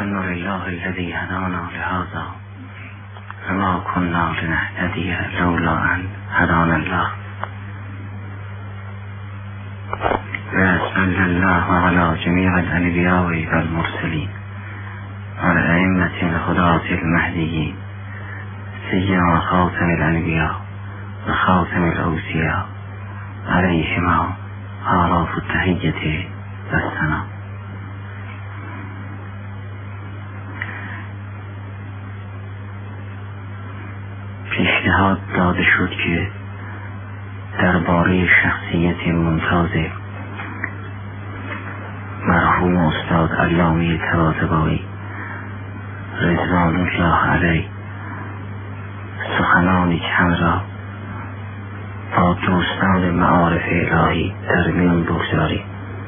الحمد لله الذي هدانا لهذا وما كنا لنهتدي لولا أن هدانا الله. وصلى الله على جميع الأنبياء والمرسلين والأئمة الهداة المهديين سيما خاتم الأنبياء وخاتم الأوصياء عليهما آلاف التحية والثناء. پیشنهاد داده شد که درباره شخصیت ممتاز مرحوم استاد علامه طباطبایی رضوان الله علیه سخنانی کم را با دوستان معارف الهی در میان بگذاریم.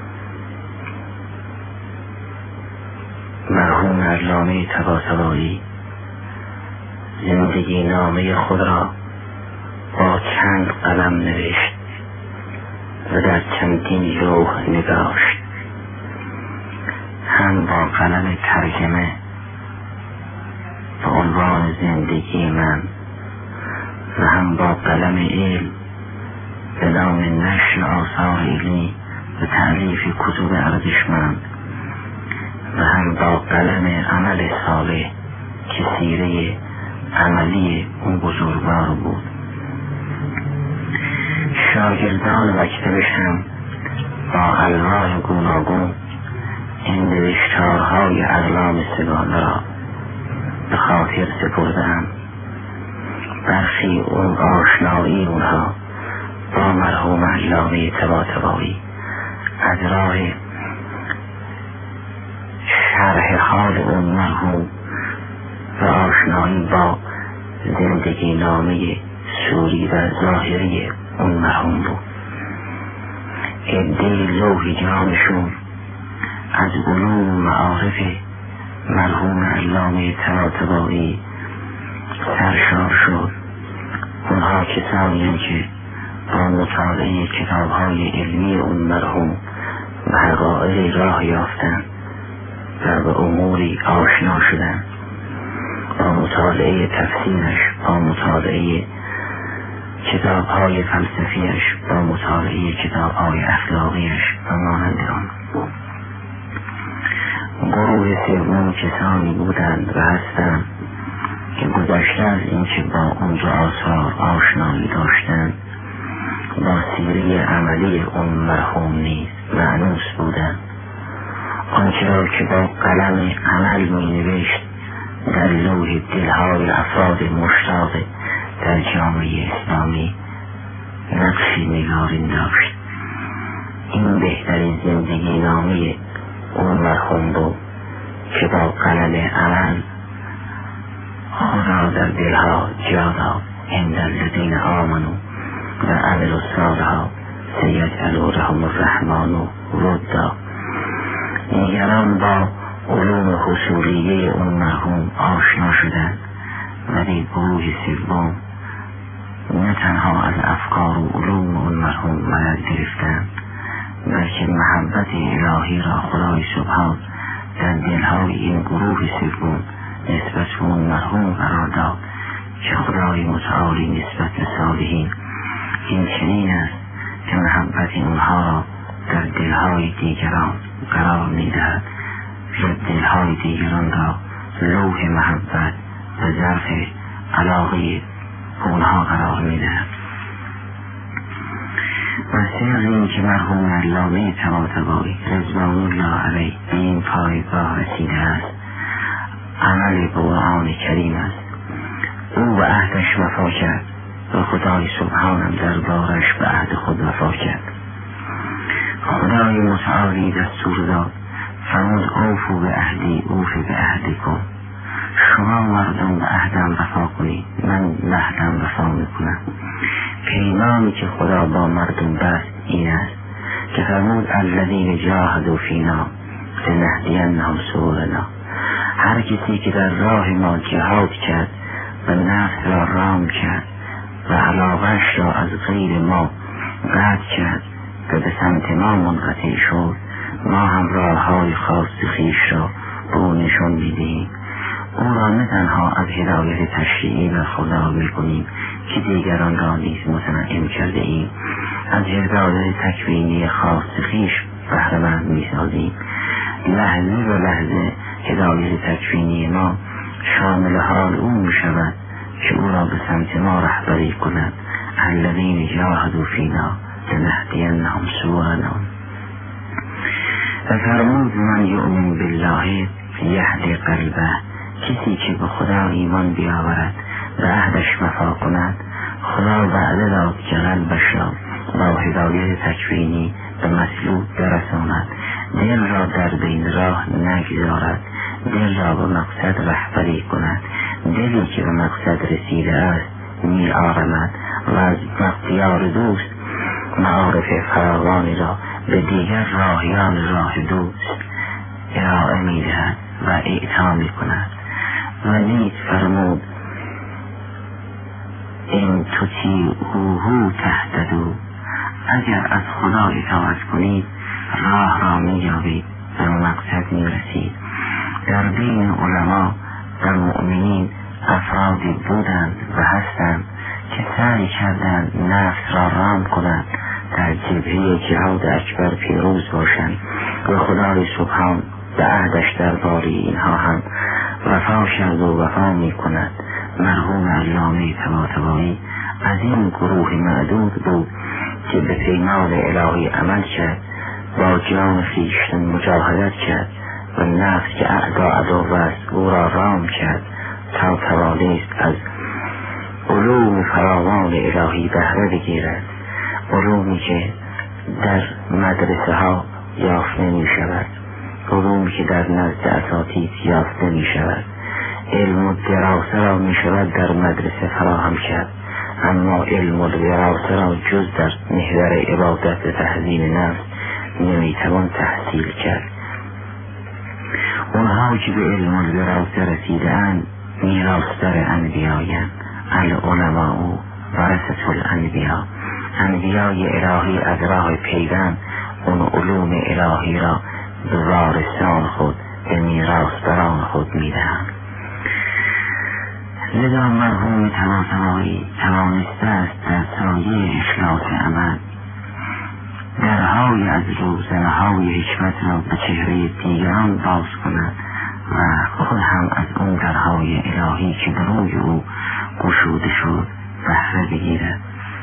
مرحوم علامه طباطبایی زندگی نامه خود را با چند قلم نوشت و در چندین لوح نگاشت، هم با قلم ترجمه به عنوان زندگی من و هم با قلم علم به نام نشر آثار علمی و تألیف کتب ارزشمند و هم با قلم عمل صالح که سیره عملی اون بزرگوار بود. شاگردان مکتبش هم با الوان گوناگون این نوشتارهای علام سگانه را به خاطر سپرده‌اند. برخی اون آشنایی اونها با مرحوم علامه طباطبایی از راه شرح حال اون مرحوم و آشنایی با زندگی نامه سوری و ظاهری اون مرحوم بود. عده‌ای لوح جانشون از علوم معارف مرحوم علامه طباطبایی سرشار شد. اونها کسانی که با مطالعه کتاب‌های علمی اون مرحوم و حقایق راه یافتند و به اموری آشنا شدند، با مطالعه تفسیرش، با مطالعه کتاب‌های فلسفیش، با مطالعه کتاب‌های اخلاقیش و مانند آن. گروه سوم کسانی بودند و هستند که گذشته از اینکه با اون دو آثار آشنایی داشتند با سیره عملی اون مرحوم نیز مأنوس بودند. آنچه را که با قلم عمل می نوشت در لوح دلهای افراد مشتاق در جامعه اسلامی نقشی نگارین داشت. این بهترین زندگی نامه اون مرحوم بود که با قلم عمل خود را در دلها جا داد. ان الذین آمنوا و عملوا الصالحات سیجعل لهم الرحمن ودا. دیگران با علوم حصولیه اون مرحوم آشنا شدند، ولی گروه سوم نه تنها از افکار و علوم اون مرحوم مدد گرفتند، بلکه محبت الهی را خدای سبحان در دلهای این گروه سوم نسبت به اون مرحوم قرار داد که خدای متعالی نسبت به صالحین این چنین است که محبت اونها را در دلهای دیگران قرار میدهد و دلهای دیگران را لوح محبت و ظرف علاقه اونها قرار میدهد. و سر این که مرحوم علامه طباطبایی رضوان الله علیه به این پایگاه رسیده است عمل قرآن کریم است. او به عهدش وفا کرد و خدای سبحانم دربارش به عهد خود وفا کرد. خدای متعالی دستور داد فرمود اوفوا به عهدی اوف به عهدکم. شما مردم به عهدم وفا کنید، من به عهدم وفا میکنم. پیمانی که خدا با مردم بست این است که فرمود الذین جاهدوا فینا لنهدینهم سبلنا. هر کسی که در راه ما جهاد کرد و نفس را رام کرد و علاقه‌اش را از غیر ما قطع کرد و به سمت ما منقطع شد، ما هم راه‌های خاص خویش را به او نشان نشان میدهیم، او را نه تنها از هدایت تشریعی برخوردار میکنیم که دیگران را نیز متنعم کرده ایم، از هدایت تکوینی خاص خویش بهره‌مند میسازیم. لحظه به لحظه هدایت تکوینی ما شامل حال او میشود که او را به سمت ما رهبری کند. الذین جاهدوا فینا لنهدینهم سبلنا. و فرمود من یؤمن بالله یهدی قلبه، کسی که به خدا ایمان بیاورد و عهدش وفا کند، خدا وعده داد که قلبش را با هدایت تکوینی به مطلوب برساند، دل را در بین راه نگذارد، دل را به مقصد رهبری کند. دلی که به مقصد رسیده است می آرمد و از اختیار دوست معارف فراوانی را به دیگر راهیان راه دوست ارائه می دهد و اعطا می کند. و نیز فرمود این تطیعوه تهتدوا، اگر از خدا اطاعت کنید راه را می یابید و به مقصد می رسید. در بین علما و مؤمنین افرادی بودند و هستند که سعی کردند نفس را رام کنند، در جبهه جهاد اکبر پیروز باشند و خدای سبحان به عهدش درباره اینها هم وفا کرد و وفا می کند. مرحوم علامه طباطبایی از این گروه معدود بود که به پیمان الهی عمل کرد، با جان خویشتن مجاهدت کرد و نفس که عدو است او را رام کرد تا توانست از علوم فراوان الهی بهره بگیرد، علومی که در مدرسه ها یافت نمی شود، علومی که در نزد اساتید یافت نمی شود. علم و دراسه را می شود در مدرسه فراهم کرد، اما علم و دراسه را جز در محور عبادت و تهذیب نفس نمی توان تحصیل کرد. اونها که به علم و دراسه رسیده اند میراث‌دار انبیایند. العلماء ورثة الانبیا، انبیای الهی از راه پیوند اون علوم الهی را به وارثان خود، به میراث‌داران خود میدهند. لذا مرحوم طباطبایی توانسته است در سایه اخلاص عمل درهای از روزنه‌های حکمت را به چهره دیگران باز کند و خود هم از اون درهای الهی که به روی او گشوده شد بهره بگیرد.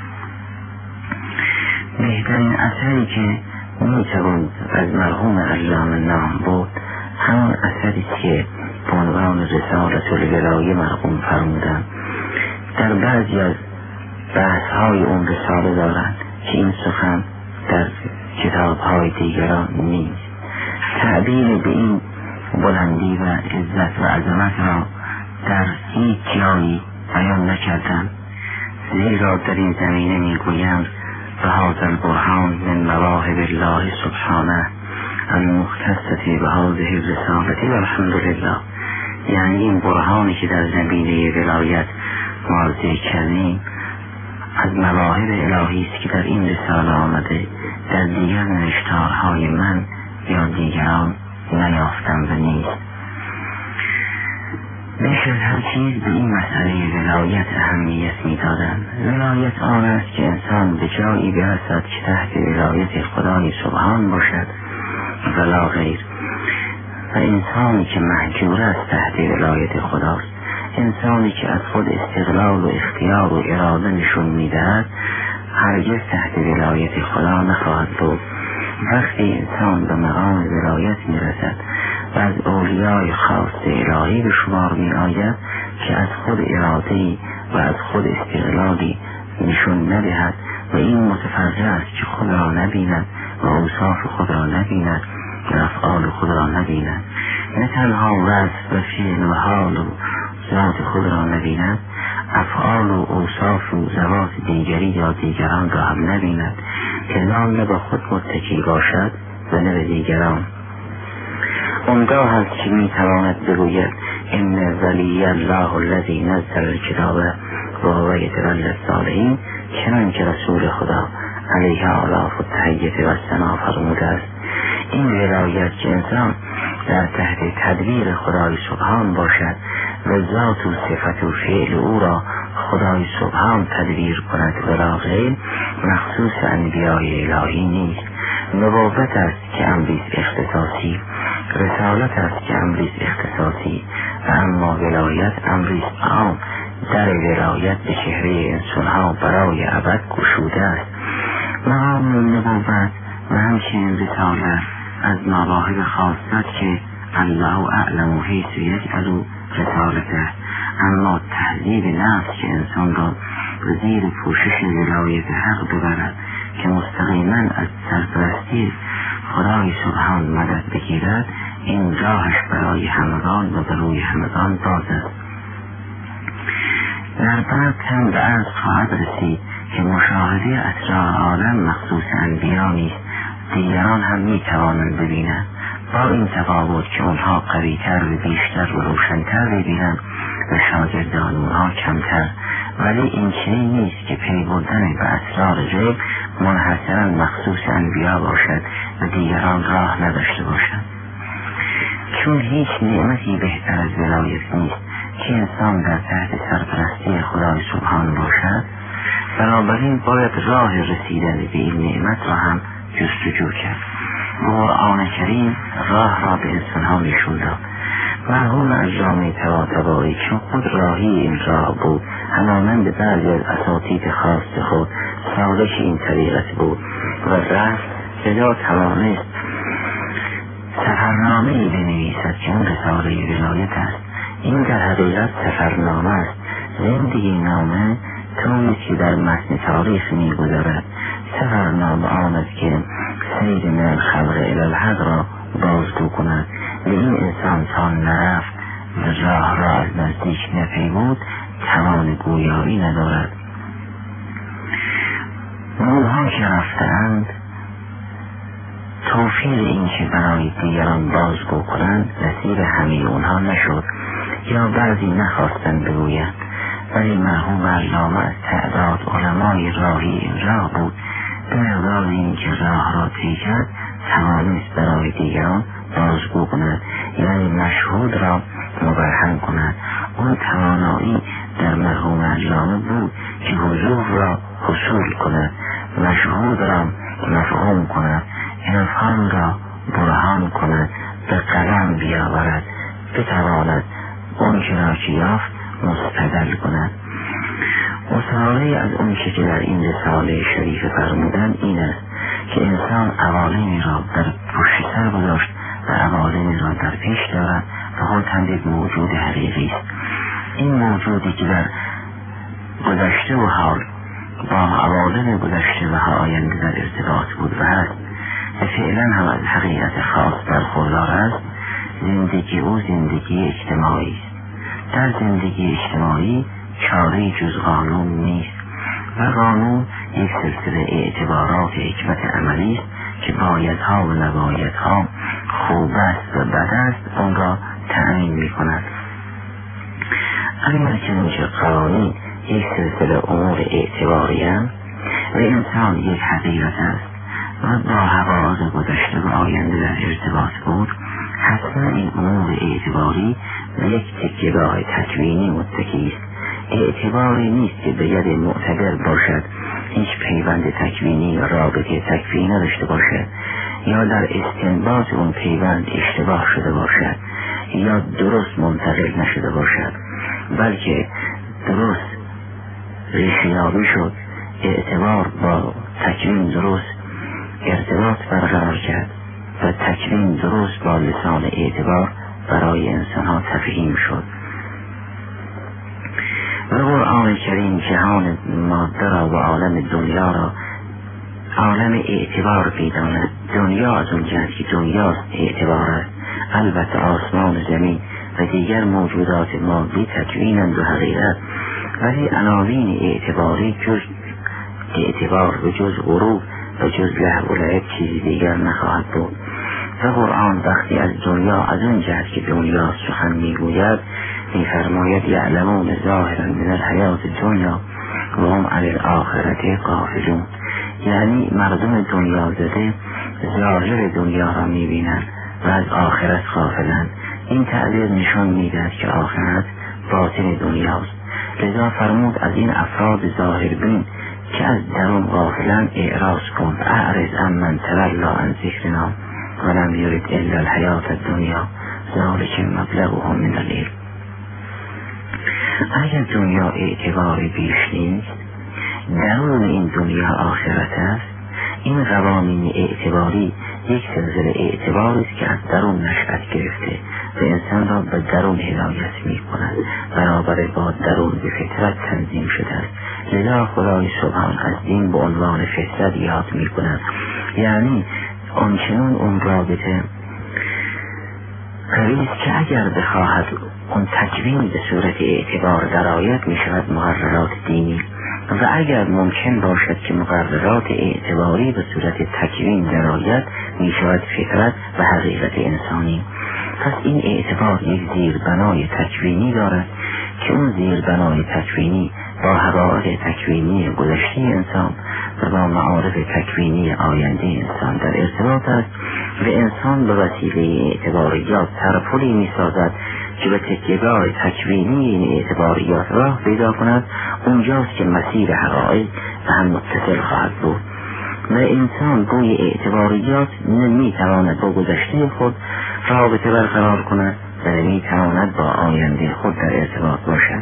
بهترین اثری که میتوان از مرحوم علامه نام بود همون اثری که به عنوان رسالت الولایه مرحوم فرمودند. در بعضی از بحث‌های اون رساله دارند که این سخن در کتاب‌های دیگران نیست. تعبیر به این بلندی و عزت و عظمت را در هیچ جایی بیان نکردند، زیرا در این زمینه میگویند و هذا البرهان من مواهب الله سبحانه المختصة بهذه الرسالة والحمدلله. یعنی این برهانی که در زمینه ولایت ما ذکر کردیم از مواهب الهی است که در این رساله آمده، در دیگر نوشتارهای من یا دیگران نیافتم و نیست. بیش از هر چیز به این مسئله ولایت اهمیت می‌دادند. ولایت آن است که انسان به جایی برسد که تحت ولایت خدای سبحان باشد ولا غیر، و انسانی که محجور است تحت ولایت خداست، انسانی که از خود استقلال و اختیار و اراده نشون می‌دهد هرگز تحت ولایت خدا نخواهد بود. وقتی انسان به مقام ولایت می‌رسد و از اولیای خاص الهی به شمار می‌آید که از خود اراده‌ای و از خود استقلالی نشون ندهد و این متفرع است که خود را نبیند و اوصاف خود را نبیند و افعال خود را نبیند، نه تنها وصف و فعل و حال و ذات خود را نبیند، افعال و اوصاف و ذوات دیگری یا دیگران را هم نبیند، که نه به خود متکی باشد و نه به دیگران. اونگاه هست که میتواند بگوید ان ولی الله الذی نزل الکتاب و هو یتولی الصالحین، چنان که رسول خدا علیه آلاف و تحییت و ثنا فرموده است. این ولایت که انسان در تحت تدبیر خدای سبحان باشد و ذات و صفت و فعل او را خدای سبحان تدبیر کند و لا غیر، مخصوص انبیای الهی نیست. نبوت است که امریز اختصاصی، رسالت است که امریز اختصاصی، و اما ولایت امریز عام. در ولایت به چهره انسانها برای ابد گشوده است. مقام نبوت و همچنین رسالت از مواهب خاصت که الله اعلم حیث یجعل رسالته، اما تهذیب نفس که انسان را زیر پوشش ولایت حق ببرد که مستقیما از سرپرستی خدای سبحان مدد بگیرد، این راهش برای همگان و بروی همگان باز است. در بعد هم به عرض خواهد رسید که مشاهده اسرار عالم مخصوص انبیا نیست، دیگران هم می توانند ببینند، با این تفاوت که اونها قویتر و بیشتر و روشنتر ببینند و شاگردان اونها کمتر. ولی این چنین نیست که پی بردن به اسرار غیب منحصرا مخصوص انبیا باشد و دیگران راه نداشته باشند، چون هیچ نعمتی بهتر از ولایت نیست که انسان در تحت سرپرستی خدای سبحان باشد. بنابراین باید راه رسیدن به این نعمت را هم جستجو کرد. قرآن کریم راه را به انسانها نشون داد. مرحوم علامه طباطبایی چون خود راهی این راه بود، همانند بعضی از اساتید خاص خود سالک این طریقت بود و رفت لذا توانست سفرنامه‌ای بنویسد که اون رساله ولایت است. این در حقیقت سفرنامه است، زندگی نامه طوری که در متن تاریخ می‌گذرد. سفرنامه آن است که سیر من الخبر الی الحق را بازگو کند. به این انسان تا نرفت و راه را از نزدیک نپیمود توان گویایی ندارد. اونها که رفتند توفیق این که برای دیگران بازگو کنند نصیب همه اونها نشد یا بعضی نخواستند بگویند، ولی مرحوم علامه از تعداد علمای راهی این راه بود. به مقدار این که راه را طی کرد توانست برای دیگران بازگو کند، یعنی مشهود را مبرهن کند. اون توانایی در مرحوم علامه بود که وضوح را حصول کند، مشهود را مفهوم کند، افهام را برهان کند، به قلم بیاورد، بتواند اون که را که یافت مستدل کند. مصاحبه از اون که در این رساله شریف فرمودن این است که انسان عوالمی را در پشت سر گذاشت و عوالمی را در پیش دارد و خود هم یک موجود حقیقی است. این موجودی که در گذشته و حال با عوالم گذشته و آینده در ارتباط بود و هست و فعلا هم از حقیقت خاص برخوردار است، زندگی او زندگی اجتماعی است. در زندگی اجتماعی چاره جز قانون نیست و قانون یک سلسله اعتبارات حکمت عملی است که بایدها و نبایدها، خوب است و بد است، اون را تأمین می کند. اما چنانچه قوانین یک سلسله امور اعتباری هم و انسان یک حقیقت است و با حوادث گذشته و آینده در ارتباط بود، حتما این امور اعتباری به یک تکیه‌گاه تکوینی متکی است. اعتباری نیست که به ید معتبر باشد، هیچ پیوند تکوینی یا رابطه تکوینی نداشته باشد، یا در استنباط اون پیوند اشتباه شده باشد یا درست منتقل نشده باشد، بلکه درست ریشه‌یابی شد، اعتبار با تکوین درست ارتباط برقرار کرد و تکوین درست با لسان اعتبار برای انسان‌ها تفهیم شد. و قرآن کریم جهان ماده را و عالم دنیا را عالم اعتبار بیداند. دنیا از اون جهت که دنیاست اعتبار است، البته آسمان و زمین و دیگر موجودات مادی تکوینند و حقیقت، ولی عناوین اعتباری جز اعتبار و جز غروب و جز لهو و لعب چیزی دیگر نخواهد بود. و قرآن وقتی از دنیا از اون جهت که دنیا سخن میگوید میفرماید یعلمون ظاهرا من الحیات دنیا و هم علی الاخرة غافلون، یعنی مردم دنیا زده ظاهر دنیا را میبینند و از آخرت غافلند. این تعبیر نشان می‌دهد که آخرت باطن دنیاست. لذا فرمود از این افراد ظاهربین که از درون غافلند اعراض کن، اعرض عمن تولی عن ذکرنا ولم یرد الا الحیاة الدنیا ذلک مبلغهم من العلم. اگر دنیا اعتباری بیش نیست، درون این دنیا آخرت است. این قوانین اعتباری یک سلسله اعتباری است که از درون نشأت گرفته و انسان را به درون هدایت می کند، برابر با درون به فطرت تنظیم شده است. لذا خدای سبحان از دین به عنوان فطرت یاد می کند، یعنی آنچنان اون رابطه قوی است که اگر بخواهد اون تکوین به صورت اعتبار درآید می شود مقررات دینی، و اگر ممکن باشد که مقررات اعتباری به صورت تکوین درآید می شود فطرت و حقیقت انسانی. پس این اعتبار یک زیربنای تکوینی دارد که اون زیربنای تکوینی با حقایق تکوینی گذشته انسان و با معارف تکوینی آینده انسان در ارتباط است و انسان به وسیله اعتباریات سرپلی می سازد که به تکیه‌گاه تکوینی این اعتباریات راه پیدا کند. اونجاست که مسیر حقایق به هم متصل خواهد بود و انسان گوی اعتباریات نمی تواند با گذشته خود رابطه برقرار کند و نمی تواند با آینده خود در ارتباط باشد.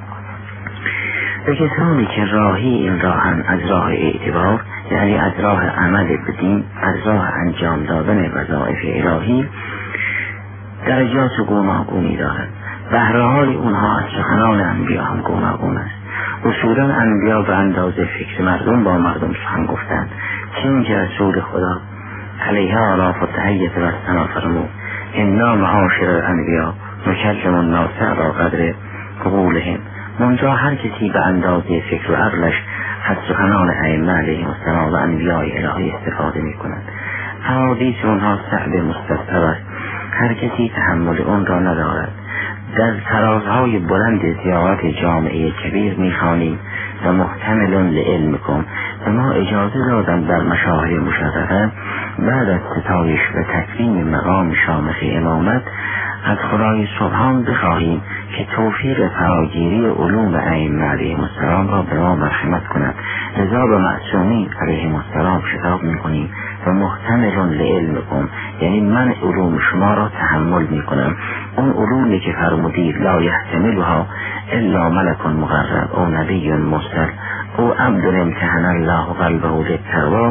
و کسانی که راهی این راهن از راه اعتبار، یعنی از راه عمل به دین، از راه انجام دادن وظایف الهی، درجات گوناگونی دارند. بهره های اونها از سخنان انبیا هم گوناگون است. اصولا انبیا به اندازه فکر مردم با مردم سخن گفتند، چون که رسول خدا علیه آلاف و تحییت و سنا فرمود انا معاشر الانبیا نکلم الناس علی قدر قبولهم. منجا هر کسی به اندازه فکر و عقلش از سخنان ائمه علیهم السلام و انبیای الهی استفاده می کند. احادیث اونها صعب مستصعب است، هر کسی تحمل اون را ندارد. در ترازهای بلند زیارت جامعه کبیر میخوانیم و محتمل لعلمکم و ما اجازه دادم در مشاهد مشرفه بعد از ستایش و تکریم مقام شامخ امامت از خدای سبحان بخواهیم که توفیق فراگیری علوم ائمه علیهم السلام را به ما مرحمت کند. لذا به معصومین علیهم السلام خطاب میکنیم و محتمل لعلمکم، یعنی من علوم شما را تحمل میکنم. اون علومی که فرمودید لا یحتملها الا ملک مقرب او نبی مرسل او عبد امتحن الله قلبه للتقوا،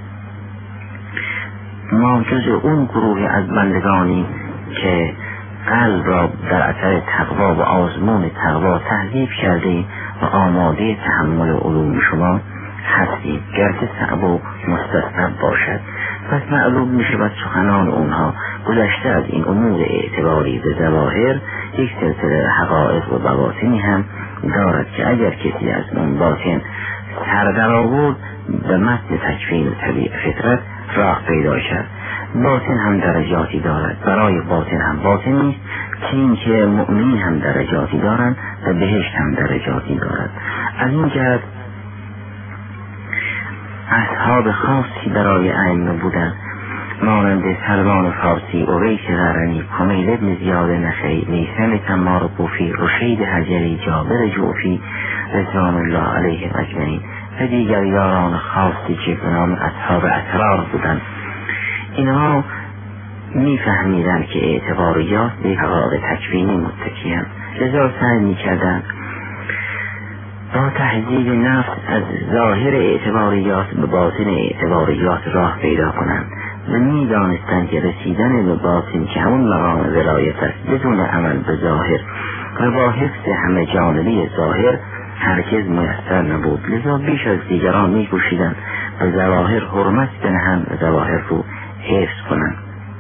ما جز اون گروه از بندگانی که قلب را در اثر تقوا و آزمون تقوا تهذیب کرده و آماده تحمل علوم شما هستیم، گرچه صعب و مستصعب باشد. پس معلوم می شود سخنان اونها گذشته از این امور اعتباری به ظواهر یک سلسله حقایق و بواطنی هم دارد که اگر کسی از اون باطن سر در آورد به متن تکوین طبیع فطرت راه پیدا شد. باطن هم درجاتی دارد، برای باطن هم باطن نیست، چون که مؤمنین هم درجاتی دارند و بهشت هم درجاتی دارد. از این جهت اصحاب خاصی برای ائمه بودند، مانند سلمان فارسی، اویس قرنی، کمیل ابن زیاد نخعی، میثم تمار کوفی، رشید حجری، جابر جوفی رضوان الله علیهم اجمعین و دیگر یاران خاصی که به نام اصحاب اسرار بودند. اینها میفهمیدند که اعتباریات به حقایق تکوینی متکی‌اند، لذا سعی میکردند با تهذیب نفس از ظاهر اعتباریات به باطن اعتباریات راه پیدا کنند و میدانستند که رسیدن به باطن که همون مقام ولایت است بدون عمل به ظاهر و با حفظ همه جانبی ظاهر هرگز میسر نبود. لذا بیش از دیگران میکوشیدند به ظواهر حرمت بدهند و ظواهر رو حفظ کنند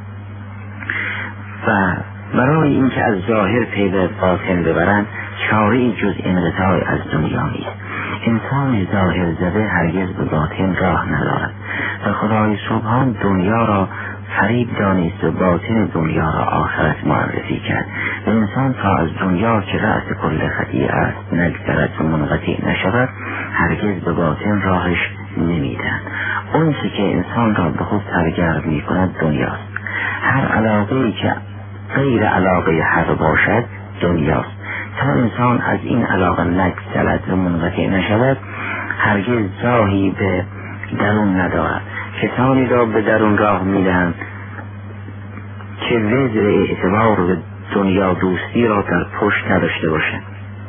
و برای اینکه از ظاهر پی به باطن ببرند چاره‌ای جز انقطاع از دنیا نیست. انسان ظاهر زده هرگز به باطن راه ندارد و خدای سبحان دنیا را فریب دانست و باطن دنیا را آخرت معرفی کرد و انسان تا از دنیا که رأس کل خطیئه است نگذرد و منقطع نشود هرگز به باطن راهش نمیدهد. اون چی که انسان را به خود سرگرم می کند دنیاست. هر علاقه‌ای که غیر علاقه حق باشد دنیاست. تا انسان از این علاقه نگسلد و منقطع نشود هرگز راهی به درون ندارد. کسانی را به درون راه میدهند که وزر اعتبار و دنیا دوستی را در پشت نداشته باشند.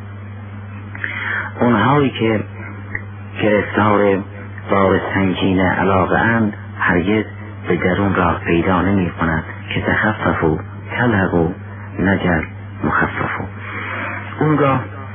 اونهایی که گرفتار بار سنگین علاقه اند هرگز به درون راه پیدا نمی کنند که تخففوا تلهقوا نجل مخففوا. اونگاه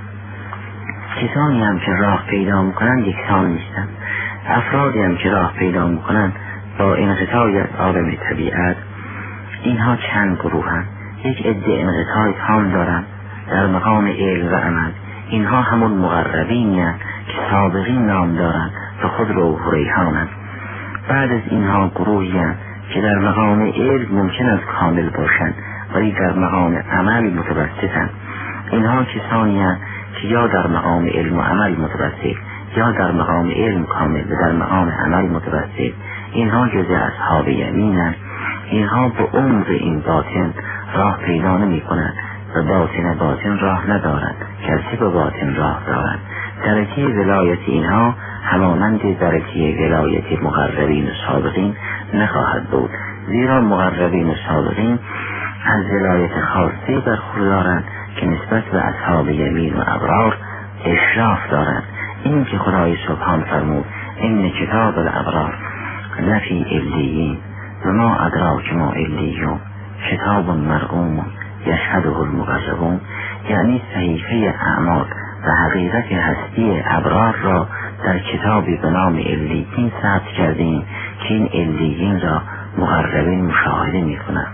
کسانی هم که راه پیدا میکنند یکسان نیستند. افرادی هم که راه پیدا میکنند با انقطاع از عالم طبیعت اینها چند گروهند. یک عده انقطاع تام دارند در مقام علم و عمل. اینها همون مقربینی هستند که سابقین نام دارند و خود روح و ریحانند. بعد از اینها گروهی هستند که در مقام علم ممکن است کامل باشند ولی در مقام عمل متوسطند. اینها کسانی هستند که یا در مقام علم و عمل متوسط یا در مقام علم کامل و در مقام عمل متوسط. اینها جزء اصحاب یمینند. اینها به عمق این باطن راه پیدا نمی کنند و باطن راه ندارند، کسی به باطن راه دارند. درجه ولایت اینها همانند درجه ولایت مقربین و سابقین نخواهد بود، زیرا مقربین و سابقین از ولایت خاصی برخوردارند که نسبت به اصحاب یمین و ابرار اشراف دارند. این که خدای سبحان فرمود این کتاب الابرار لفی علیین و ما ادراک ما علیون کتاب مرقوم یشهده المقربون، یعنی صحیفه اعمال و حقیقت هستی ابرار را در کتابی به نام علیین ثبت کردیم که این علیین را مقربین مشاهده می کنند.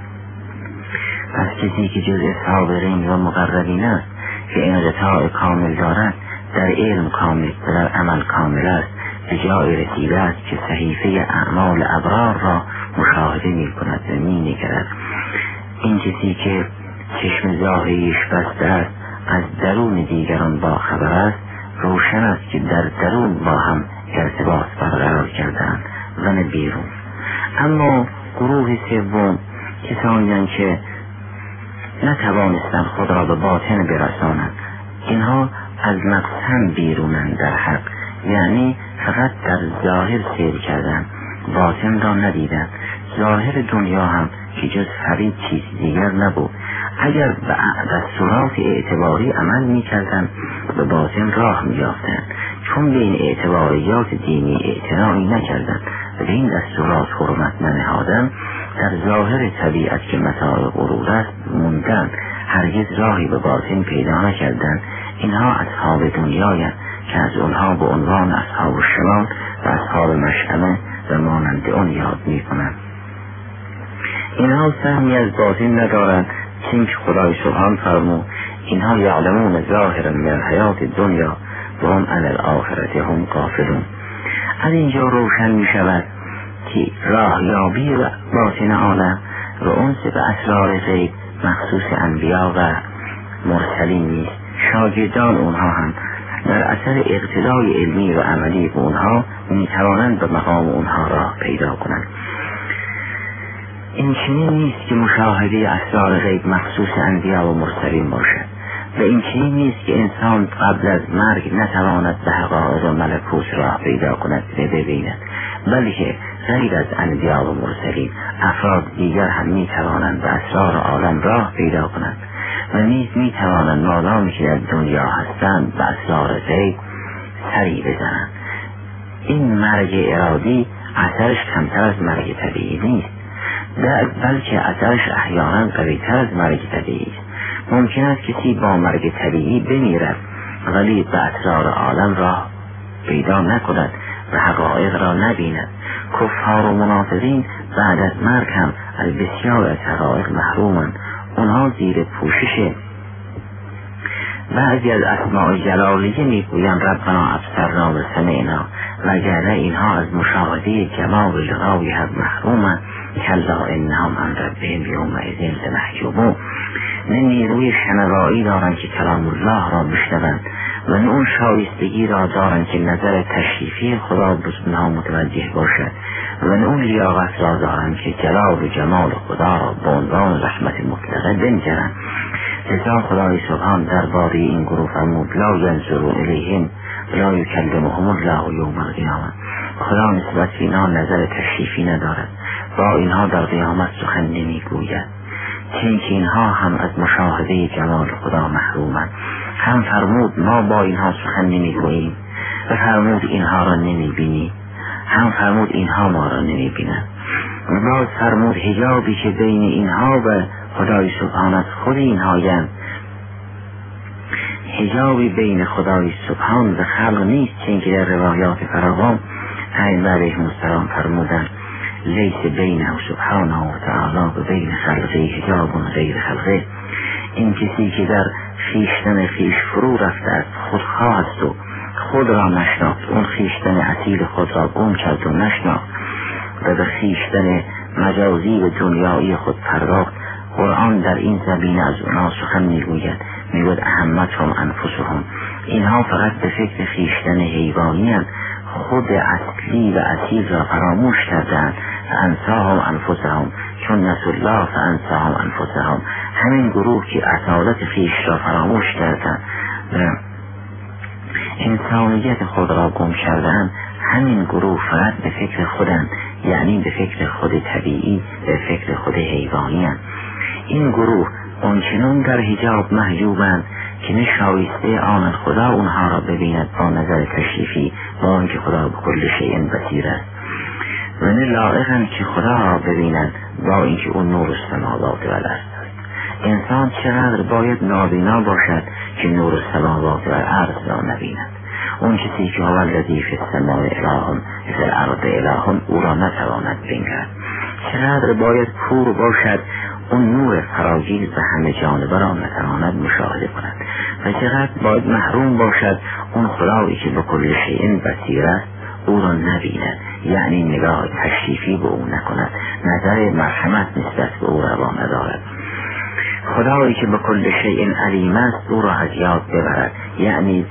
پس کسی که جزء سابقین و مقربین است که انقطاع کامل دارد در علم کامل و در عمل کامل است به جای رسیده است که صحیفه اعمال ابرار را مشاهده می کند و می نگرد. این کسی که چشم ظاهریش بسته است از درون دیگران با خبر است، روشن است که در درون با هم ارتباط برقرار کردند و نه بیرون. اما گروه سوم کسانی که نتوانستند خود را به باطن برسانند، اینها از مقصد بیرونند در حق، یعنی فقط در ظاهر سیر کردند، باطن را ندیدند. ظاهر دنیا هم که جز فریب چیز دیگر نبود. اگر به دستورات اعتباری عمل می کردند به باطن راه می یافتند، چون به این اعتباریات دینی اعتنایی نکردند و به این دستورات حرمت ننهادند، در ظاهر طبیعت که متاع غرور است موندند، هرگز راهی به باطن پیدا نکردند. اینها اصحاب دنیایند که از اونها به عنوان اصحاب الشمال و اصحاب مشأمه و مانند اون یاد می کنند. اینها سهمی از باطن ندارند، چون خدای سبحان فرمود اینها یعلمون ظاهرا من الحیات دنیا و هم عن الاخرة هم غافلون. از اینجا روشن می شود که راهیابی و باطن عالم و انس به اسرار غیب مخصوص انبیا و مرسلین نیست. شاگردان اونها هم در اثر اقتدای علمی و عملی به اونها می توانند به مقام اونها راه پیدا کنند. این چنین نیست که مشاهده اسرار غیب مخصوص انبیا و مرسلین باشد و این چنین نیست که انسان قبل از مرگ نتواند به حقایق و ملکوت راه پیدا کند و ببیند، بلکه غیر از انبیا و مرسلین افراد دیگر هم می توانند به اسرار عالم راه پیدا کنند و نیز می توانند مادامی که در دنیا هستند به اسرار غیب سری بزنند. این مرگ ارادی اثرش کمتر از مرگ طبیعی نیست، بلکه اثرش احیانا قوی‌تر از مرگ طبیعی است. ممکن است کسی با مرگ طبیعی بمیرد ولی به اسرار عالم راه پیدا نکند و حقایق را نبیند. کفار و منافقین بعد از مرگ هم از بسیار از حقایق محرومند. اونها زیر پوشش بعضی از اسماء جلالیه میگویند ربنا ابصرنا و سمعنا، وگرنه اینها از مشاهده جمال لقای هم محرومند. کلا انهم عن ربهم یومئذ لمحجوبون. نه نیروی شنوایی دارند که کلام الله را بشنوند و اون شایستگی را دارند که نظر تشریفی خدا به اونها متوجه باشد و اون لیاقت را دارند که جلال و جمال خدا را به عنوان رحمت مطلقه بنگرند. لذا خدای سبحان درباره این گروه فرمود لا ینظروا الیهم ولا یکلمهم الله یوم القیامه. خدا نسبت به اینها نظر تشریفی ندارد، با اینها در قیامت سخن نمیگوید، چون که اینها هم از مشاهده جمال خدا محرومند. هم فرمود ما با اینها سخن نمیگوییم و فرمود اینها را نمیبینی، هم فرمود اینها ما را نمیبینند. باز فرمود حجابی که بین اینها و خدای سبحان از خود اینهایند، حجابی بین خدای سبحان و خلق نیست، چون که در روایات فراوان ائمه علیهم السلام فرمودند لیس بینه سبحانه و تعالی و بین خلقه حجاب غیر خلقه. این کسی که در خویشتن خویش فرو رفته است خودخواه است و خود را نشناخت، اون خویشتن اصیل خود را گم کرد و نشناخت و به خویشتن مجازی و دنیایی خود پرداخت. قرآن در این زمینه از اونا سخن میگوید، میگوید اهمتهم انفسهم، اینها فقط به فکر خویشتن حیوانی هستند، خود اصلی و اصیل را فراموش کردند. فانساهم انفسهم چون نسوا الله فانساهم انفسهم. همین گروه که اصالت خویش را فراموش کردند و انسانیت خود را گم کردند، همین گروه فقط به فکر خودند، یعنی به فکر خود طبیعی، به فکر خود حیوانی هستند. این گروه اونچنان در حجاب محجوبند که نه شایسته آن خدا اونها را ببیند با نظر تشریفی، با اینکه خدا به کل شیء بصیر است، و نه لایقند که خدا را ببینند با اینکه اون نور السماوات و الارض است. انسان چقدر باید نابینا باشد که نور السماوات و الارض را نبیند. اون کسی که هو الذی فی السماء اله فی الارض اله او را نتواند بینید. چقدر باید کور باشد اون نور فراگیر به همه جانبه را نتواند مشاهده کند و چقدر باید محروم باشد اون خدایی که به کل شیء بصیر است او را نبیند، یعنی نگاه تشریفی به او نکند، نظر مرحمت نسبت به او روا ندارد. خدایی که به کل شیء علیم است او را از یاد ببرد، یعنی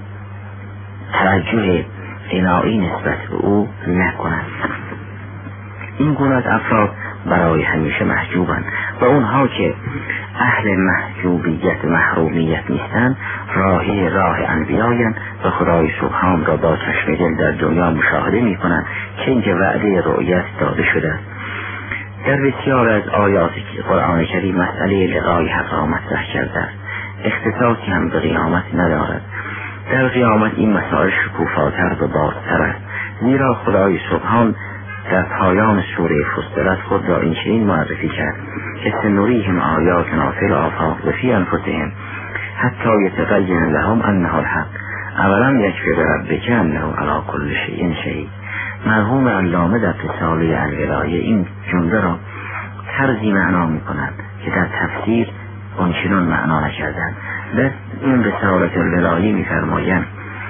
توجه عنایی نسبت به او نکند. این گونه از افراد برای همیشه محجوبند و اونها که اهل محجوبیت محرومیت نیستند راه انبیایند و خدای سبحان را با چشم دل در دنیا مشاهده می کنند که اینجا وعده رؤیت داده شده. در بسیار از آیات قرآن کریم مسئله لقای حق را مطرح کرده است، اختصاصی هم به قیامت ندارد. در قیامت این مسائل شکوفاتر و بازتر است، زیرا خدای سبحان در پایان سوره فصلت خود را این چنین معرفی کرد که سنریهم آیاتنا فی الآفاق و فی انفسهم حتی یتبین لهم انه الحق اولم یکفی بربک انه علی کل شیء شهید. مرحوم علامه در رساله الولایه این جمله را طرزی معنا می کند که در تفسیر آنچنان معنا نکردند. در این رساله الولایه می فرمایند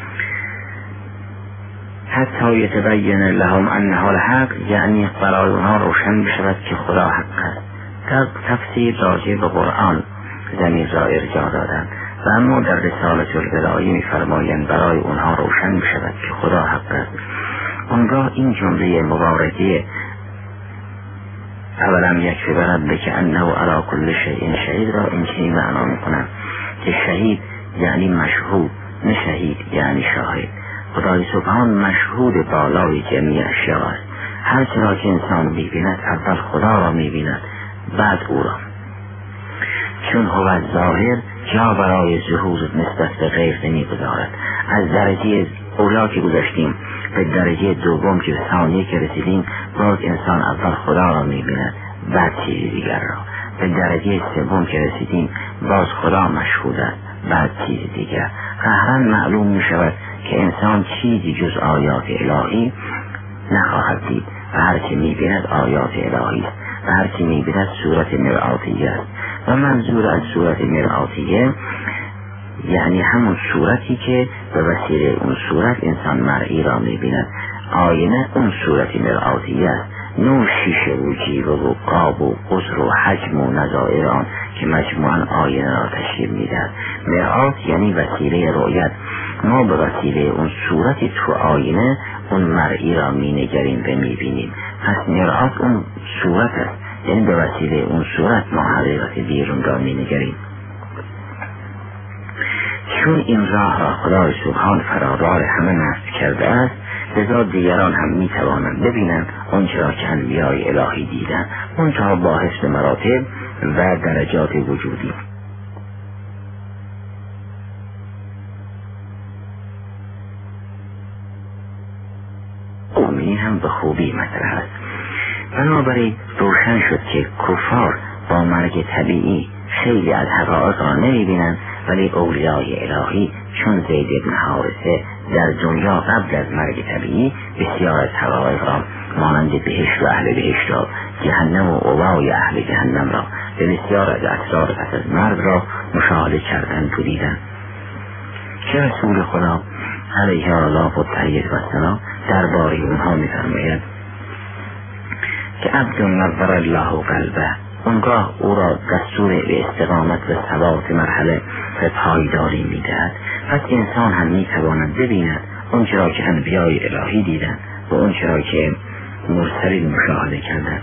حتی یتبین لهم انه الحق، یعنی برای اونها روشن بشود که خدا حق است. در تفسیر راجع به قرآن ضمیر را ارجاع دادند و اما در رساله الولایه می‌فرمایند برای اونها روشن بشود که خدا حق است. اونگاه این جمله مبارکه اولم یکفی بربک انه علی کل شیء شهید را این چنین معنا می‌کنند که شهید یعنی مشهود، نه شهید یعنی شاهد. خدای سبحان مشهود بالای جمعی اشیاء است. هر چرا که انسان می‌بیند اول خدا را می‌بیند بعد او را، چون هو ظاهر جا برای ظهور نسبت به غیر نمی‌گذارد. از درجه اولا که گذاشتیم به درجه دوم که ثانیه که رسیدیم باز انسان اول خدا را می‌بیند بعد چیزی دیگر را. به درجه سوم که رسیدیم باز خدا مشهود است بعد چیزی دیگر. قهراً معلوم می‌شود که انسان چیزی جز آیات الهی نخواهد دید و هر چه می‌بیند آیات الهی است و هر چه می‌بیند صورت مرآتیه است. و منظور از صورت مرآتیه یعنی همون صورتی که به وسیله اون صورت انسان مرئی را می‌بیند. آینه اون صورت مرآتیه است، نور شیشه و جیوه و قاب و قصر و حجم و نظائر آن که مجموعاً آینه را تشکیل تشکیل میدهد. مرآت یعنی وسیله رؤیت. ما به وسیله اون صورتی تو آینه اون مرئی را مینگریم و میبینیم. پس مرآت اون صورت است، یعنی به وسیله اون صورت ما حقیقت بیرون را مینگریم. چون این راه را خدای سبحان فرادار همه نصب کرده است، لذا دیگران هم میتوانند ببینند آنچه را که انبیای الهی دیدند، منتها با حسب مراتب و درجات وجودی. این هم به خوبی مطرح است. بنابراین روشن شد که کفار با مرگ طبیعی خیلی از حقایق را نمیبینند، ولی اولیای الهی چون زید بن حارثه در دنیا قبل از مرگ طبیعی بسیار از حقایق را مانند بهشت و اهل بهشت را، جهنم و اوای اهل جهنم را و بسیار از اسرار پس از مرگ را مشاهده کردند و دیدند که رسول خدا علیه الله و تحیید و سلام درباره اونها می‌فرماید که عبد نور الله قلبه، اونگاه او را دستور به استقامت و ثبات مرحله و پایداری میدهد. پس انسان هم میتواند ببیند اون چرا که انبیای الهی دیدند و اون چرا که مرسلین مشاهده کردند.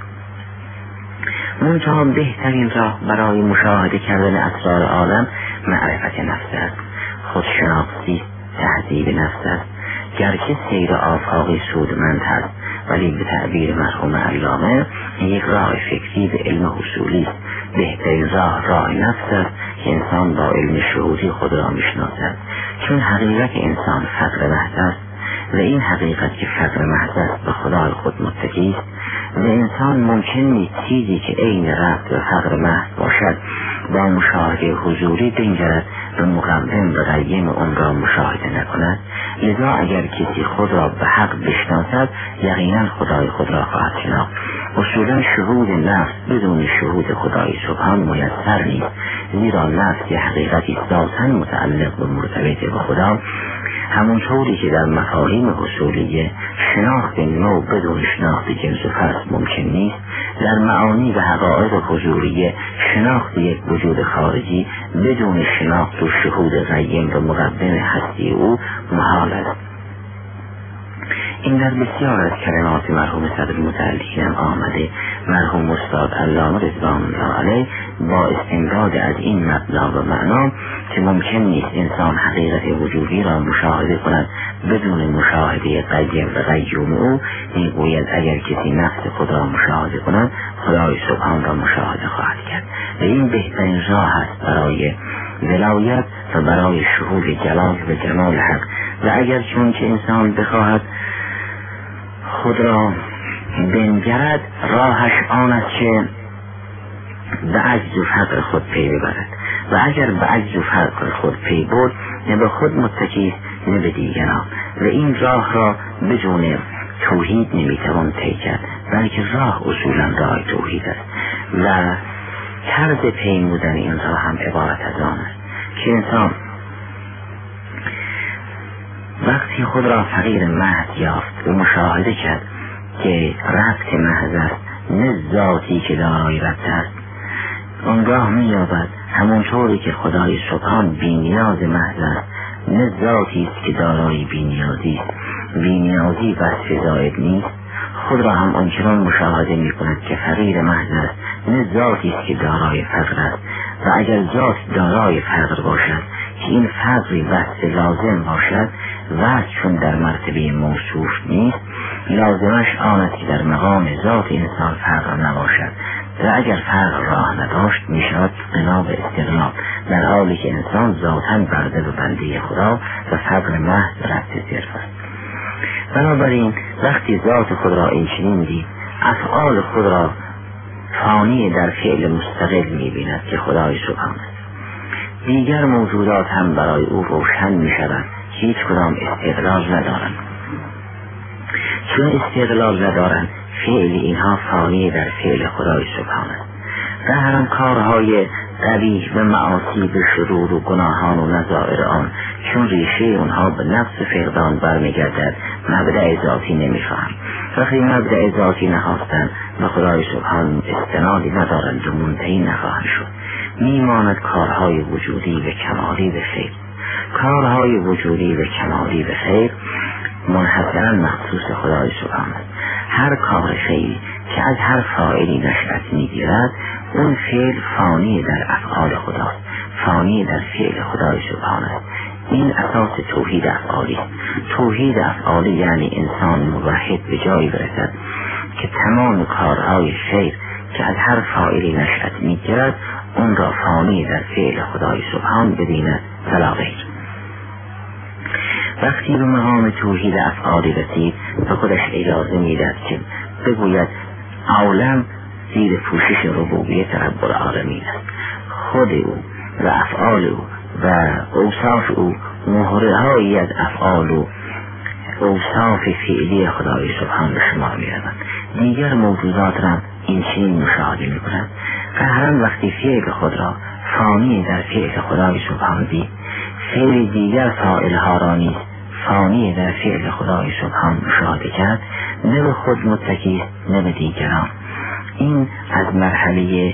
منتها بهترین راه برای مشاهده کردن اسرار عالم معرفت نفس است، خودشناسی، تهذیب نفس است. گرچه سیر آفاقی سودمند هست، ولی به تعبیر مرحوم علامه یک راه فکری به علم حصولی است. بهترین راه نفس است که انسان با علم شهودی خود را میشناسد، چون حقیقت انسان فقر محض است و این حقیقت که فقر محض است به خدای خود متکی است و انسان ممکن نیست چیزی که عین رفت و فقر محض باشد با مشاهده حضوری بنگرد و مقدم و قیم اون را مشاهده نکند. لذا اگر کسی خود را به حق بشناسد یقینا خدای خود را خواهد شناخت. اصولا شهود نفس بدون شهود خدای سبحان میسر نیست، زیرا نفس که حقیقتی ذاتاً متعلق و مرتبط به خدا، همونطوری که در مفاهیم حصولیه شناخت نوع بدون شناخت جنس و فصل ممکن نیست، در معانی و حقایق حضوریه شناخت یک وجود خارجی بدون شناخت و شهود قیم و مقدم هستی او محال است. این در بسیار از کلمات مرحوم صدر متعلقین آمده. مرحوم استاد علامه رضوان الله علیه با استنباط از این مبنا و معنا که ممکن نیست انسان حقیقت وجودی را مشاهده کند بدون مشاهده قیم و قیوم او، میگوید اگر کسی نفس خود را مشاهده کند خدای سبحان را مشاهده خواهد کرد و این بهترین راه است برای ولایت و برای شهود جلال و جمال حق. و اگر چون که انسان بخواهد خود را بنگرد، راهش آن است که به عجز و فقر خود پی ببرد و اگر به عجز و فقر خود پی برد نه به خود متکی است نه به دیگران و این راه را بدون توحید نمیتوان طی کرد، بلکه راه اصولا راه توحید است و طرز پیمودن این راه هم عبارت از آن است که انسان وقتی خود را فقیر محض یافت و مشاهده کرد که ربط محض است نه ذاتی که دارای ربط است، آنگاه می‌یابد همونطوری که خدای سبحان بی‌نیاز محض است نه ذاتی است که دارای بی‌نیازی است. بی‌نیازی وصف زائد نیست، خود را هم آنچنان مشاهده می‌کند که فقیر محض است نه ذاتی است که دارای فقر است. و اگر ذات دارای فقر باشد که این فقری وصف لازم باشد، وصف چون در مرتبه موصوف نیست، لازمش آن است که در مقام ذات انسان فقر نباشد و اگر فقر راه نداشت میشود بنا به استغنا، در حالی که انسان ذاتاً برده و بنده خدا و فقر محض ربط صرف است. بنابراین وقتی ذات خود را این چنین دید، افعال خود را فانی در فعل مستقل می‌بیند که خدای سبحان است. دیگر موجودات هم برای او روشن می‌شوند، هیچ کدام استقلال ندارند. چون استقلال ندارند، فعل اینها فانی در فعل خدای سبحان است و هر کارهای قبیح و معاصی به شرور و گناهان و نظائر آن چون ریشه اونها به نفس فقدان برمیگردد، مبدأ ذاتی نمیخواهند. وقتی مبدأ ذاتی نخواستند و خدای سبحان استنادی ندارند و منتهی نخواهند شد. میماند کارهای وجودی و کمالی به خیر. کارهای وجودی و کمالی به خیر منحصرا مخصوص خدای سبحان است. هر کار خیری که از هر فاعلی نشأت میگیرد اون فعل فانی در افعال خداست، فانی در فعل خدای سبحان است. این اساس توحید افعالی. توحید افعالی یعنی انسان موحد به جایی برسد که تمام کارهای خیر که از هر فاعلی نشأت میگیرد اون را فانی در فعل خدای سبحان بدیند فلا غیر. وقتی به مقام توحید افعالی رسید به خودش اجازه میدهد که بگوید عالم زیر پوشش ربوبیت رب العالمین است. خود او و افعال او و اوصاف او مهرهایی از افعال و اوصاف فعلی خدای سبحان به شما می‌روند. دیگر موجودات را این چنین مشاهده می‌کنند. قهرن وقتی فعل خود را فانی در فعل خدای سبحان دید، فعل دیگر فاعلها را نیز فانی در فعل خدای سبحان مشاهده کرد، نه به خود متکی نه به دیگران. این از مرحله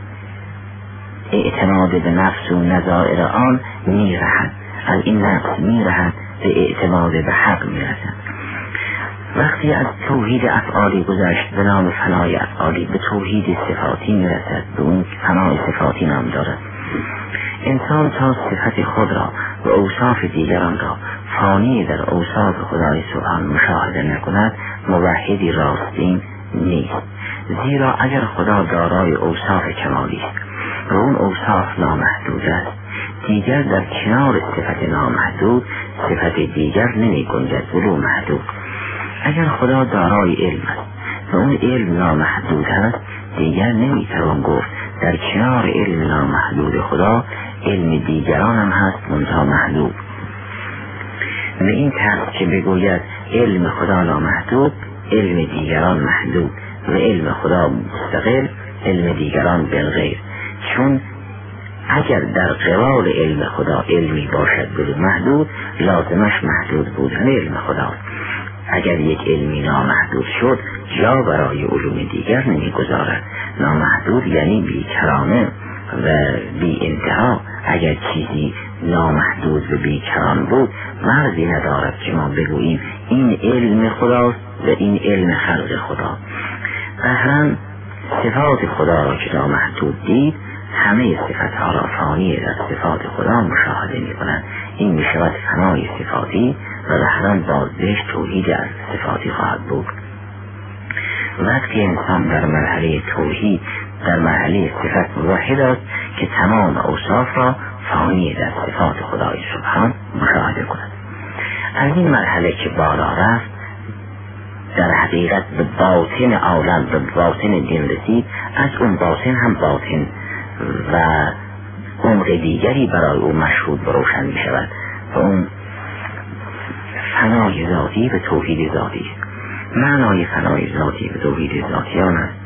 اعتماد به نفس و نظائر آن میرهد، از این نفس میرهد به اعتماد به حق میرسد. وقتی از توحید افعالی گذشت به نام فنای افعالی به توحید صفاتی میرسد، به اون فنای صفاتی نام دارد. انسان تا صفت خود را و اوصاف دیگران را فانی در اوصاف خدای سبحان مشاهده نکند موحدی راستین نیست. زیرا اگر خدا دارای اوصاف کمالی است و اون اوصاف نامحدود است، دیگر در کنار صفت نامحدود صفت دیگر نمی گنجد ولو محدود. اگر خدا دارای علم است و اون علم نامحدود است، دیگر نمی توان گفت در کنار علم نامحدود خدا علم دیگران هم هست منتها محدود. و این طرح که بگوید علم خدا نامحدود، علم دیگران محدود و علم خدا مستقل، علم دیگران بالغیر. چون اگر در قبال علم خدا علمی باشد بلو محدود، لازمش محدود بودن علم خداست. اگر یک علمی نامحدود شد جا برای علوم دیگر نمیگذارد. نامحدود یعنی بیکرانه و بی انتها. اگر چیزی نامحدود و بیکران بود مرزی ندارد که ما بگوییم این علم خداست و این علم خلق خدا. قهرن صفات خدا را که نامحدود دید، همه صفتها را فانی در صفات خدا مشاهده می کنند. این می شود فنای صفاتی و قهرن بازدهش توحید از صفاتی خواهد بود. وقتی انسان در مرحله توحید در مرحله صفت موحد است که تمام اوصاف را فانی در صفات خدای سبحان مشاهده کند. از این مرحله که بالا رفت در حقیقت به باطن عالم به باطن دین رسید. از اون باطن هم باطن و عمق دیگری برای او مشهود و روشن می شود و اون فنای ذاتی به توحید ذاتی. معنای فنای ذاتی به توحید ذاتی آن است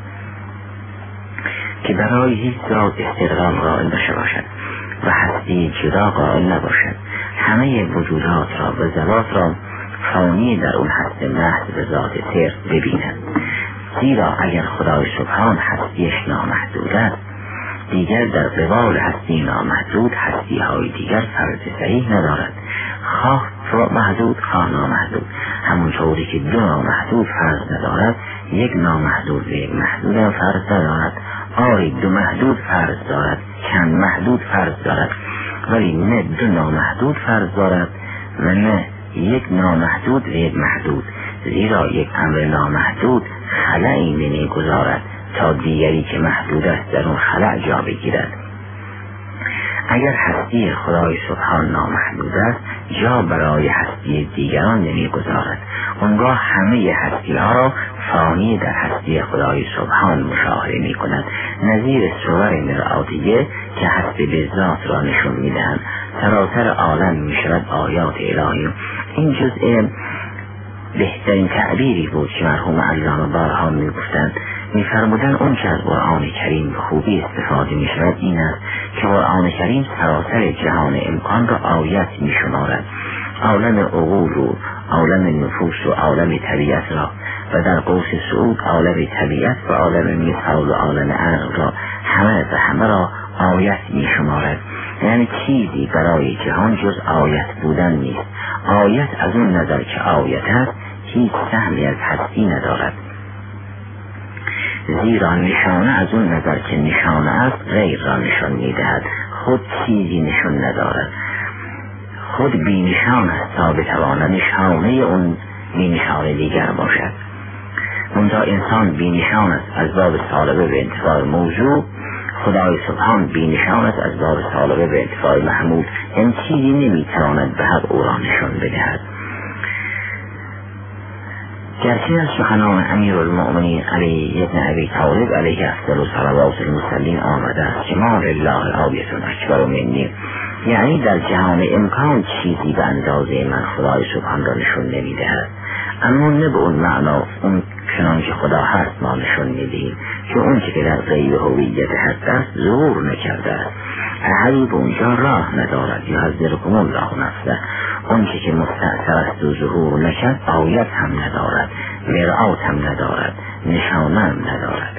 که برای هیچ ذات استقلال قائل نباشد و هستی جدا قائل نباشد. همه وجودات را و ذوات را فانی در اون هستی محض به ذات صرف ببیند. زیرا اگر خدای سبحان هستیش نامحدود است، دیگر در قبال هستی نامحدود هستی های دیگر فرض صحیح ندارد، خواه محدود خواه نامحدود. همونطوری که دو نامحدود فرض ندارد، یک نامحدود و یک محدود هم فرض ندارد. آری دو محدود فرض دارد، چند محدود فرض دارد، ولی نه دو نامحدود فرض دارد و نه یک نامحدود و یک محدود. زیرا یک امر نامحدود خلایی نمی گذارد تا دیگری که محدود است در اون خلأ جا بگیرد. اگر هستی خدای سبحان نامحدود است، جا برای هستی دیگران نمی گذارد. اونگاه همه هستی ها را فانی در هستی خدای سبحان مشاهده می کند. نظیر صور مرآتیه که هستی به ذات را نشون می دهند. سراسر عالم می شود آیات الهی. این جزء بهترین تعبیری بود که مرحوم علامه بارهان می گفتند. می فرمودن اون که از قرآن کریم به خوبی استفاده می شود این است که قرآن کریم سراسر جهان امکان را آیت می شمارد. عالم عقول و عالم نفوس و عالم طبیعت را و در قوس صعود عالم طبیعت و عالم مثال و عالم عقل را همه را آیت می شمارد. یعنی چیزی برای جهان جز آیت بودن نیست. آیت از اون نظر که آیت است هیچ سهمی از هستی ندارد، زیرا نشانه از اون نظر که نشانه است غیر را نشان می دهد، خود چیزی نشان ندارد، خود بی نشان است تا بتواند نشانه اون بی نشان دیگر باشد. منتها انسان بی نشان است از باب سالبه به انتفاع موضوع، خدای سبحان بی نشان است از باب سالبه به انتفاع محمود. این چیزی نمیتواند به حق او را نشان بدهد. گرچه از سخنان امیرالمؤمنین علی ابن ابی طالب علیه افضل صلوات المرسلین آمده است که ما لله الآیة اکبر منی، یعنی در جهان امکان چیزی به اندازه من خدای سبحان را نشون نمیدهد، اما نه به اون معنا اون چنان که خدا هست ما نشون میدهیم، که اون که در غیب هویت هست است ظهور نکرده است، احدی به اونجا راه ندارد. یا حضرکم الله نفسه، اون که مستأثر است و ظهور نکرد آیت هم ندارد، مرآت هم ندارد، نشانه هم ندارد.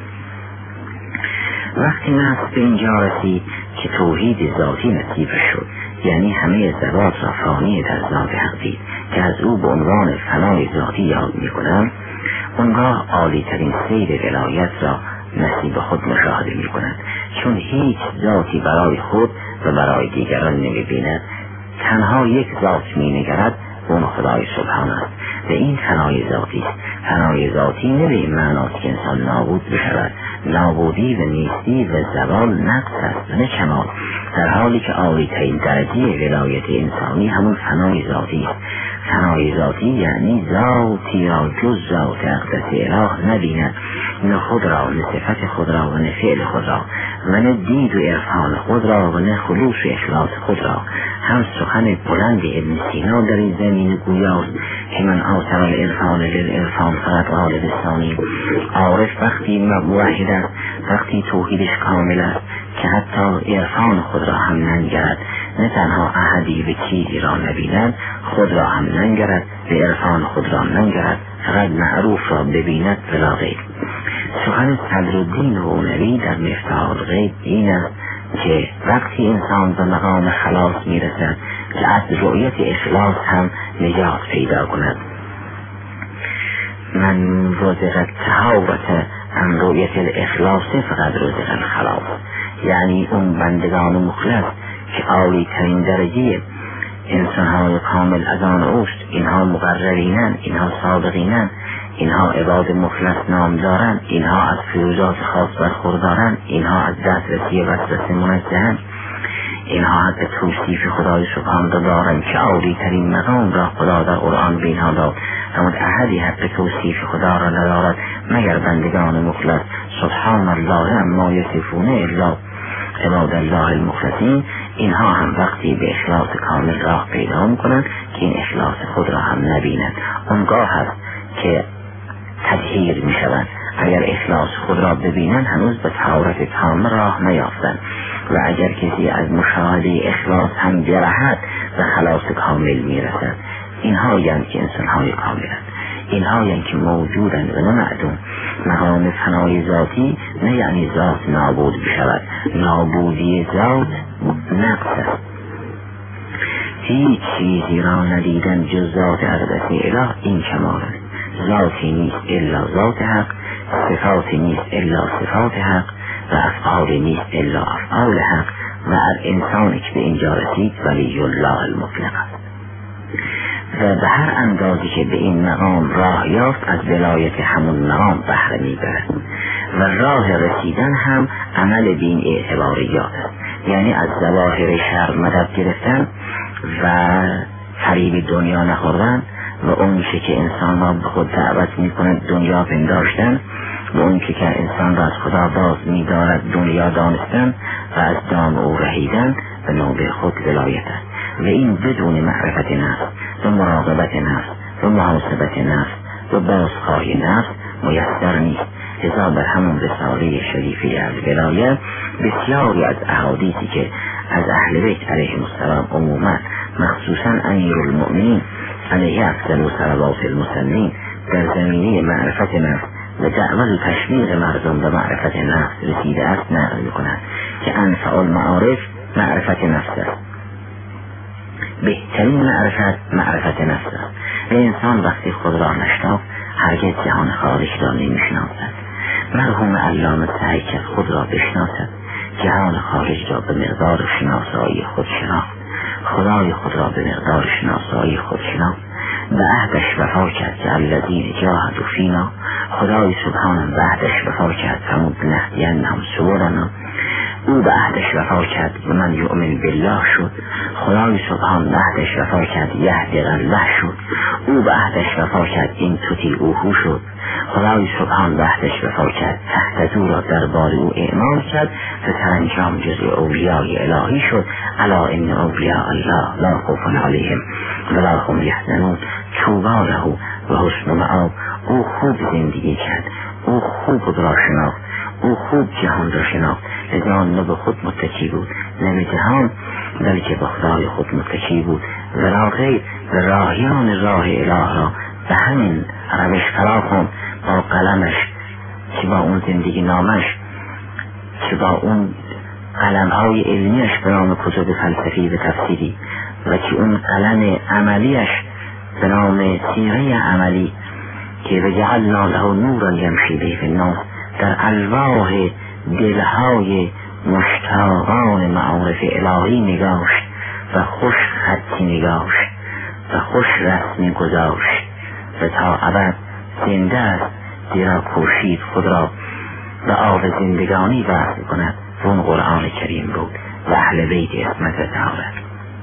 وقتی نفس به اینجا رسید که توحید ذاتی نصیب شد، یعنی همه ذوات را فانی در ذات حق دید که از او به عنوان فنای ذاتی یاد میکنند، اونگاه عالی ترین سیر ولایت را نصیب خود مشاهده میکنند، چون هیچ ذاتی برای خود و برای دیگران نمیبیند، تنها یک ذات مینگرد، اون خدای سبحان است و این فنای ذاتی است. فنای ذاتی نه به این معناست که انسان نابود بشود، نابودی و نیستی و زوال نقص است و نه کمال، در حالی که عالی ترین درجه ولایت انسانی همون فنای ذاتی است. فنای ذاتی یعنی ذاتی را جز ذات اقدس اله نبیند، نه خود را، نه صفت خود را و نه فعل خود را و نه دید و عرفان خود را و نه خلوص و اخلاص خود را. هم سخن بلند ابن سینا در این زمین گویاست که من آثر العرفان للعرفان فقط غالب ثانی. عارف وقتی موحد است، وقتی توحیدش کامل است که حتی عرفان خود را هم ننگرد، نه تنها احدی به چیزی را نبیند، خود را هم ننگرد، به عرفان خود را ننگرد، فقط معروف را ببیند بلا غیر. سخن صدرالدین رونوی در مفتاح الغیب این است که وقتی انسان به مقام خلاص میرسد که از رؤیت اخلاص هم نجات پیدا کند. من رزق التهاوت عن رؤیت الاخلاص فقط رزق الخلاص، یعنی اون بندگان مخلص که عالی ترین درجه انسان‌های کامل از آن اوست، اینها مقررینن، اینها صادقینن، اینها عباد مخلص نام دارن، اینها از فیوزات خاص برخوردارن، اینها از دسترسی وسوسه منزهن، اینها حق توصیف خدای سبحان را دارن که عالی ترین مقام را خدا در قرآن به اینها داد. اما احدی حق توصیف خدا را ندارد مگر بندگان مخلص. سبحان الله اما یصفون الا عباد الله المخلصین. اینها هم وقتی به اخلاص کامل راه پیدا میکنند که این اخلاص خود را هم نبینند، اونگاه هست که تطهیر میشوند. اگر اخلاص خود را ببینند هنوز به طهارت کامل راه نیافتند، و اگر کسی از مشاهده اخلاص هم جرحت و خلاص کامل میرسد. اینها یعنی که انسانهای کاملند، اینها یعنی که موجودند و نه معدوم. مقام فنای ذاتی نه یعنی ذات نابود بشود، نابودی ذات نقص است. هیچ چیزی را ندیدن جز ذات اقدس اله، این کمال است. ذاتی نیست الا ذات حق، صفاتی نیست الا صفات حق، و افعالی نیست الا افعال حق، و انسانی که به اینجا رسید ولی الله المطلق است. و به هر اندازی که به این مقام راه یافت از ولایت همون مقام بهره میبرد، و راه رسیدن هم عمل به این اعتباریات است، یعنی از ظواهر شر مدد گرفتن و فریب دنیا نخوردن، و اون چه که انسان را به خود دعوت میکند دنیا پنداشتن، و اون که انسان را از خدا باز می‌دارد دنیا دانستن و از دام او رهیدن به نوبه خود ولایت است. و این بدون معرفت نفس و مراقبت نفس و محاسبت نفس و بازخواهی نفس میسر نیست. لذا در همون رساله شریفه الولایه بسیاری از احادیثی که از اهل بیت علیهم السلام عموما مخصوصا امیرالمؤمنین علیه افضل صلوات المرسلین در زمینه معرفت نفس و دعوت و تشویق مردم به معرفت نفس رسیده است نقل می‌کند که انفع المعارف معرفت نفس است. بهترین معرفت نفس است و انسان وقتی خود را نشناخت هرگز جهان خارج را نمی‌شناسد. مرحوم علامه سعی کرد خود را بشناسد، جهان خارج را به مقدار شناسایی خود شناخت، خدای خود را به مقدار شناسایی خود شناخت، به عهدش وفا کرد که الذین جاهدوا فینا، خدای سبحانه به عهدش وفا کرد فرمود لنهدینهم سبلنا، او به عهدش وفا کرد و من یؤمن بالله شد، خدای سبحان به عهدش وفا کرد یهدی الله شد، او به عهدش وفا کرد این تطیعوه شد، خدای سبحان به عهدش وفا کرد تهتدوا را دربار او اعمال کرد و سرانجام جزء اولیای الهی شد. الا ان اولیاء الله لا خوف علیهم ولا هم یحزنون طوبی له و حسن مآب. او خوب زندگی کرد، او خوب خود را شناخت، او خوب جهان را شناخت، لذا نه به خود متکی بود نه به جهان بلکه به خدای خود متکی بود. ولا غیر و راهیان راه اله را به همین روش فرا کن، با قلمش که با اون زندگی نامش که با اون قلم‌های علمیش به نام کتب فلسفی و تفسیری و که اون قلم عملیش به نام سیره عملی که وجعلنا له نورا یمشی به فی الناس در الواح دلهای مشتاقان معارف الهی نگاشت و خوش خطی نگاشت و خوش رسمی گذاشت و تا ابد زنده است، زیرا کوشید خود را به آب زندگانی وصل کند و اون قرآن کریم بود و اهل بیت عصمت طهارت.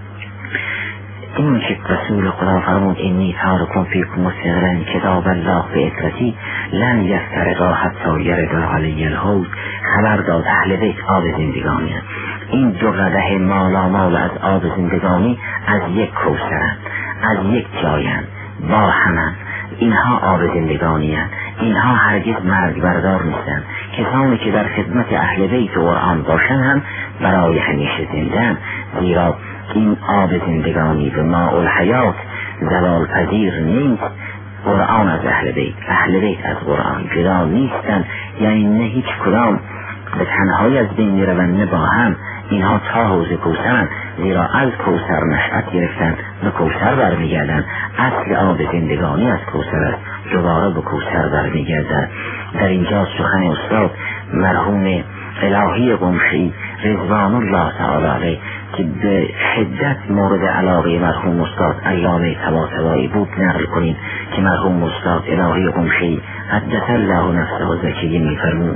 این که رسول خدا فرمود انی تارکم فیکم مستقلا کتاب الله به اطرتی لن یفترقا حتی یرد علی الحوض، خبر داد اهل بیت آب زندگانی هست. این دو قدح مالامال از آب زندگانی از یک کوثرند، از یک جایند، با همند. اینها آب زندگانی هست، اینها هرگز مرگ بردار نیستند. کسانی که در خدمت اهل بیت و قرآن باشند هم برای همیشه زنده‌اند، زیرا این آب زندگانی و ماء الحیات زوال پذیر نیست. قرآن از اهل بیت از قرآن جدا نیستند، یعنی نه هیچ کدام به تنهایی از بین میروند نه با هم. اینها تا حوض کوثرند، زیرا از کوثر نشأت گرفتند به کوثر برمیگردند. اصل آب زندگانی از کوثر است، دوباره به کوثر برمیگردد. در اینجا سخن استاد مرحوم الهی قمشی رضوان الله تعالی علیه که به شدت مورد علاقه مرحوم استاد علامه طباطبایی بود نقل کنید که مرحوم استاد الهی قمشی قدس الله نفسه و زکیه میفرمود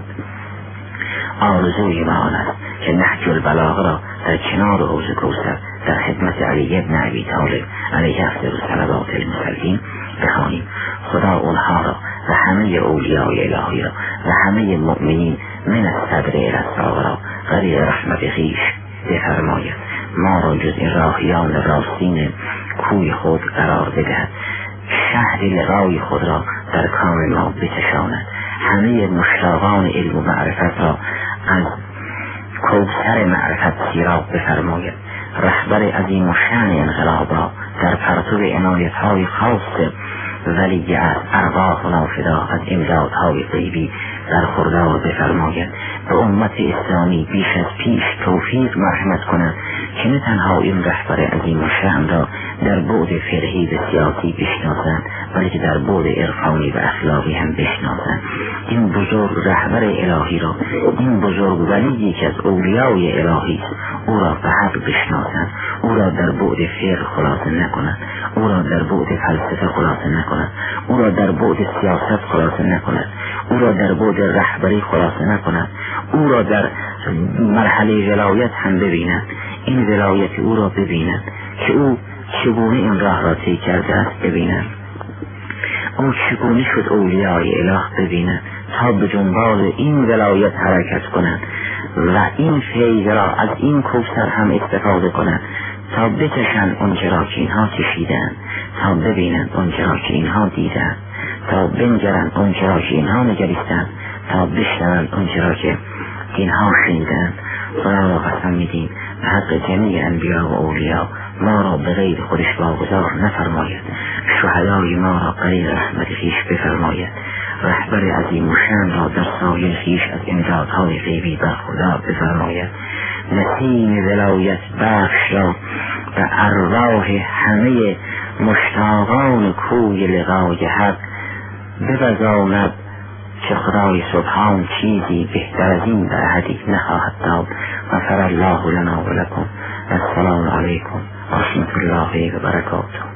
آرزوی من است که نهج البلاغه را در کنار حوض کوثر در خدمت علی ابن ابی طالب علیه افضل الصلوات المسلمین بخوانیم. خدا اونها را و همه اولیای الهی را و همه مؤمنین من الصدر الی الساق را غریق رحمت خویش بفرماید. ما را جز راهیان راستین کوی خود قرار بدهد، شهر لقای خود را در کام ما بچشاند. همه مشتاقان علم و معرفت را از کوثر معرفت سیراب بفرماید. رهبر عظیم و شأن انقلاب را در پرتو عنایت‌های خاص ولی از ارواح و نافدا از امدادهای غیبی برخوردار بفرماید. به امت اسلامی بیش از پیش توفیق مرحمت کند که نه تنها این رهبر عظیم و شأن را در بعد فرهی و سیاسی بشناسند بلکه در بعد عرفانی و اخلاقی هم بشناسند. این بزرگ رهبر الهی را، این بزرگ ولی که از اولیای الهی است، او را به حق بشناسند، او را در بعد فقه خلاصه نکنند، او را در بعد فلسفه خلاصه نکنند، او را در بعد سیاست خلاصه نکنند، او را در بعد رهبری خلاصه نکنند، او را در مرحله ولایت هم ببینند. این ولایت او را ببینند که او چگونه این راه را طی کرده است ببینند، او چگونه شد اولیای اله ببینند تا به جنبال این ولایت حرکت کنند و این فیض را از این کوثر هم استفاده کنند تا بچشند آنچه را که اینها چشیدند، تا ببینند آنچه را که اینها دیدند، تا بنگرند آنچه را که اینها نگریستند، تا بشنوند آنچه را که اینها شنیدند. خدا را قسم میدیم به حق جمیع انبیا و اولیا ما را به غیر خودش واگذار نفرماید، شهدای ما را غیر رحمت خویش بفرماید، رهبر عظیم و شأن را در سایه خویش از امدادهای غیبی بر خدا بفرماید. نسیم ولایت بخش را به ارواح همه مشتاقان کوی لقای حق بوزاند که خدای سبحان چیزی بهتر از این در احدی نخواهد داد. غفر الله لنا و لکم. السلام علیکم و رحمت الله و برکاته.